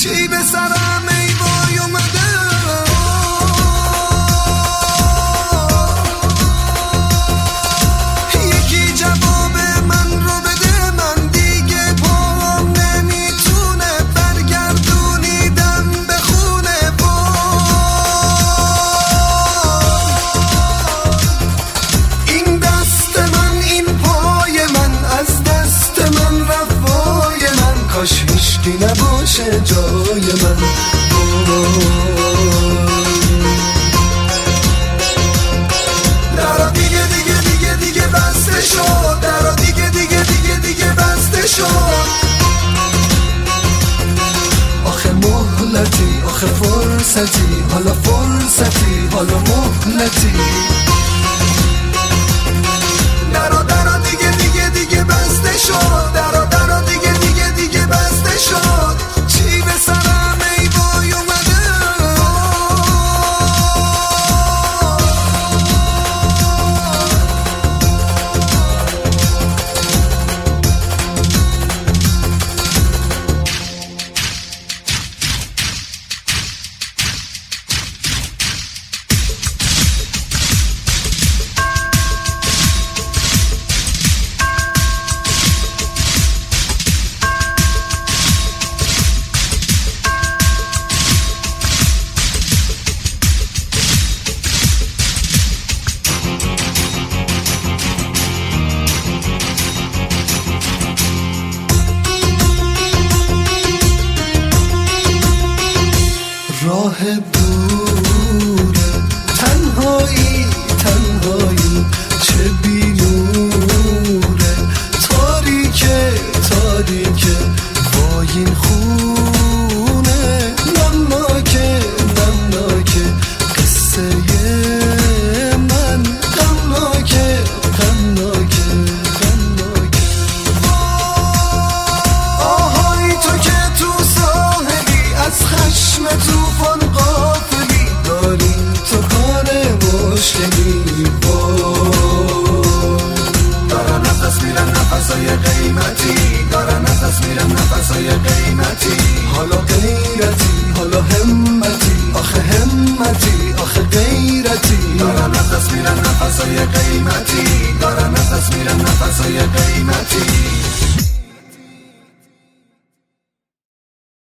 چی به سرم ای وای اومده یکی جواب من رو بده من دیگه پام نمیتونه برگردونیدم به خونه این دست من این پای من از دست من رفای من کاش هیچکی نباشه جای من درا دیگه دیگه دیگه دیگه بسته شد درا دیگه دیگه دیگه دیگه بسته شد آخه مهلتی آخه فرصتی حالا فرصتی حالا مهلتی درا درا دیگه دیگه دیگه بسته شد درا درا دیگه دیگه دیگه بسته شد چی به سرم ای وای اومده راه دوره تنهایی تنهایی چه بی‌نوره تاریکه تاریکه وای این خونه نمناکه نمناکه قصه من غمناکه غمناکه غمناکه آهای تو که تو ساحلی از خشم توفان غافلی داری تو کار مشکلی دارن نفس میرن نفسای قیمتی دارن نفس میرن نفسای قیمتی حالا غیرتی حالا همتی آخه همتی آخه غیرتی دارن نفس میرن نفسای قیمتی دارن نفس میرن نفسای قیمتی